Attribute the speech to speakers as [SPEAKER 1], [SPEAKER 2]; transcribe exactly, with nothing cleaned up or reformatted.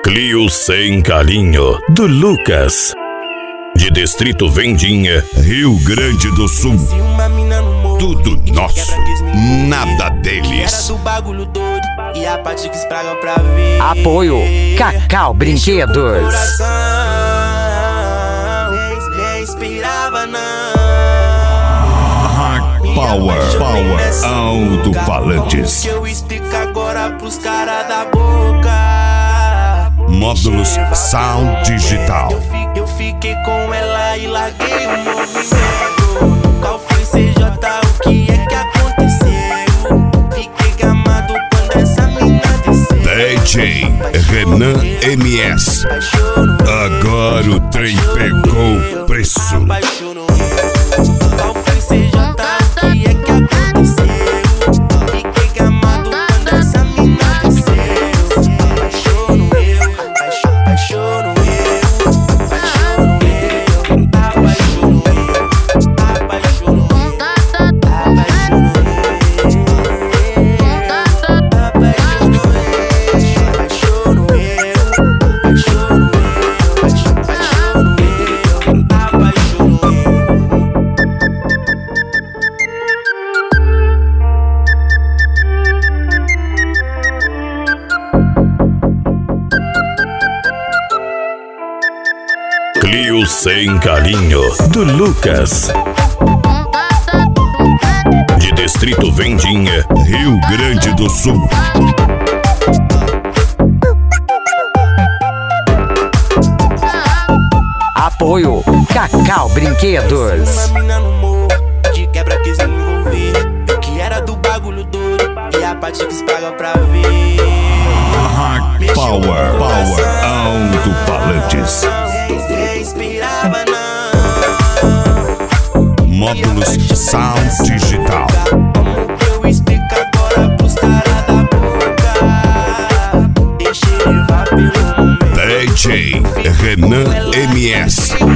[SPEAKER 1] Clio Sem Carinho, do Lucas, de Distrito Vendinha, Rio Grande do Sul. Tudo nosso, nada deles.
[SPEAKER 2] Apoio Cacau Brinquedos.
[SPEAKER 1] Power, Power, alto-falantes.
[SPEAKER 3] Que eu explico agora pros caras da boca.
[SPEAKER 1] Módulos Sound Digital.
[SPEAKER 3] Eu fiquei com ela e larguei o movimento. Qual foi C J? O que é que aconteceu? Fiquei gamado quando essa mina desceu.
[SPEAKER 1] D J Renan M S. Agora o trem pegou o preço.
[SPEAKER 3] Qual foi C J? O que é que aconteceu? Fiquei gamado quando essa mina desceu. Apaixono eu, apaixono eu, apaixono eu, apaixono eu, apaixono eu, apaixono
[SPEAKER 1] Clio Sem Carinho, do Lucas, de Distrito Vendinha, Rio Grande do Sul.
[SPEAKER 2] Apoio Cacau Brinquedos.
[SPEAKER 3] uma mina no morro, de quebra quis me envolver. Eu que era do bagulho doido, e a parte que estraga pra ver.
[SPEAKER 1] Power, Power, alto-falantes.
[SPEAKER 3] Inspirava não.
[SPEAKER 1] Módulos Sound Digital.
[SPEAKER 3] Como que eu explico agora pros caras da boca? Deixei levar pelo momento.
[SPEAKER 1] D J Renan M S.